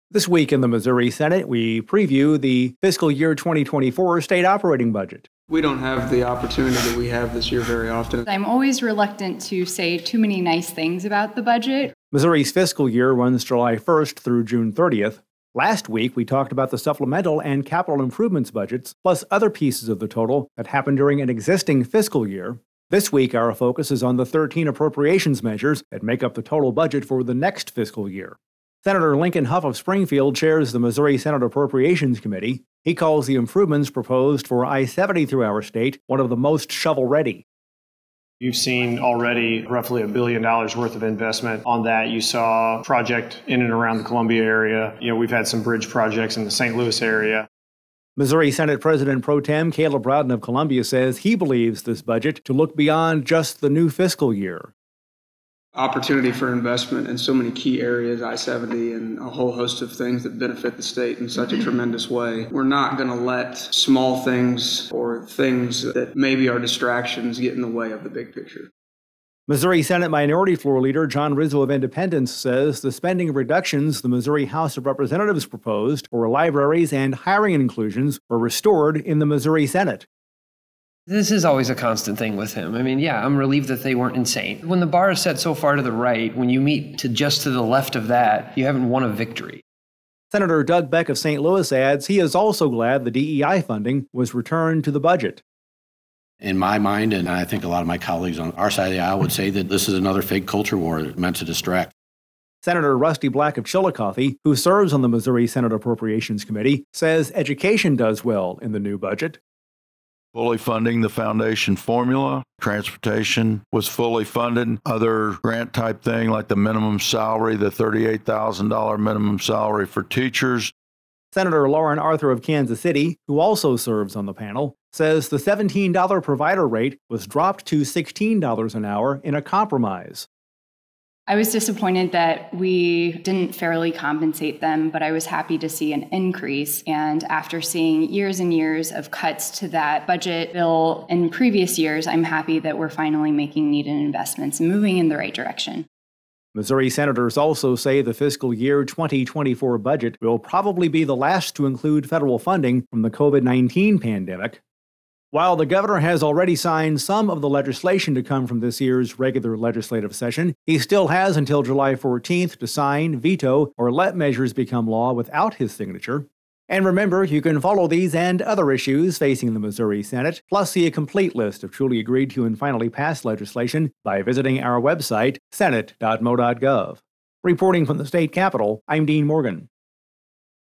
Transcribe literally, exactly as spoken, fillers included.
This week in the Missouri Senate, we preview the fiscal year twenty twenty-four state operating budget. We don't have the opportunity that we have this year very often. I'm always reluctant to say too many nice things about the budget. Missouri's fiscal year runs July first through June thirtieth. Last week, we talked about the supplemental and capital improvements budgets, plus other pieces of the total that happened during an existing fiscal year. This week, our focus is on the thirteen appropriations measures that make up the total budget for the next fiscal year. Senator Lincoln Hough of Springfield chairs the Missouri Senate Appropriations Committee. He calls the improvements proposed for I seventy through our state one of the most shovel-ready. You've seen already roughly a billion dollars worth of investment on that. You saw a project in and around the Columbia area. You know, we've had some bridge projects in the Saint Louis area. Missouri Senate President Pro Tem Caleb Rowden of Columbia says he believes this budget to look beyond just the new fiscal year. Opportunity for investment in so many key areas, I seventy and a whole host of things that benefit the state in such a tremendous way. We're not going to let small things or things that maybe are distractions get in the way of the big picture. Missouri Senate Minority Floor Leader John Rizzo of Independence says the spending reductions the Missouri House of Representatives proposed for libraries and hiring inclusions were restored in the Missouri Senate. This is always a constant thing with him. I mean, yeah, I'm relieved that they weren't insane. When the bar is set so far to the right, when you meet to just to the left of that, you haven't won a victory. Senator Doug Beck of Saint Louis adds he is also glad the D E I funding was returned to the budget. In my mind, and I think a lot of my colleagues on our side of the aisle would say that this is another fake culture war meant to distract. Senator Rusty Black of Chillicothe, who serves on the Missouri Senate Appropriations Committee, says education does well in the new budget. Fully funding the foundation formula. Transportation was fully funded. Other grant type thing like the minimum salary, the thirty-eight thousand dollars minimum salary for teachers. Senator Lauren Arthur of Kansas City, who also serves on the panel, says the seventeen dollars provider rate was dropped to sixteen dollars an hour in a compromise. I was disappointed that we didn't fairly compensate them, but I was happy to see an increase. And after seeing years and years of cuts to that budget bill in previous years, I'm happy that we're finally making needed investments and moving in the right direction. Missouri senators also say the fiscal year twenty twenty-four budget will probably be the last to include federal funding from the COVID nineteen pandemic. While the governor has already signed some of the legislation to come from this year's regular legislative session, he still has until July fourteenth to sign, veto, or let measures become law without his signature. And remember, you can follow these and other issues facing the Missouri Senate, plus see a complete list of truly agreed to and finally passed legislation by visiting our website, senate dot mo dot gov. Reporting from the state capitol, I'm Dean Morgan.